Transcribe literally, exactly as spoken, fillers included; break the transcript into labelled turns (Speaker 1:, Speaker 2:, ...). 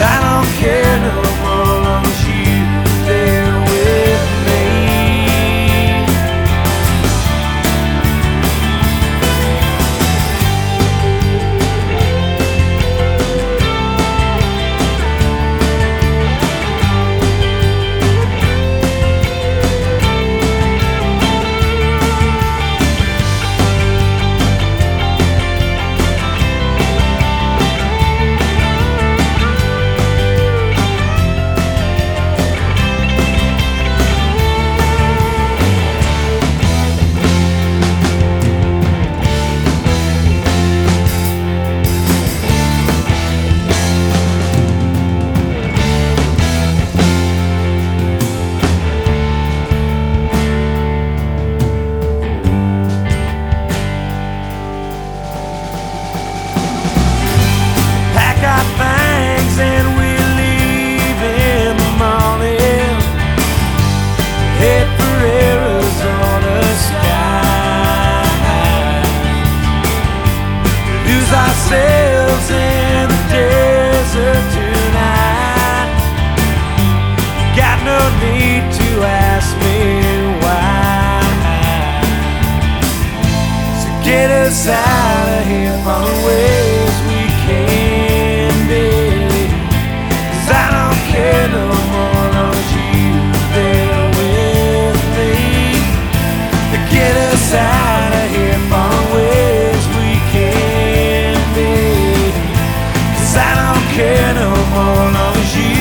Speaker 1: I don't care no more long as you're there with me. Ourselves in the desert tonight. Got no need to ask me why. So get us out of here from the ways we can be. 'Cause I don't care no more long as you're there with me. Get us out of here from the ways we can. I don't care no more long as you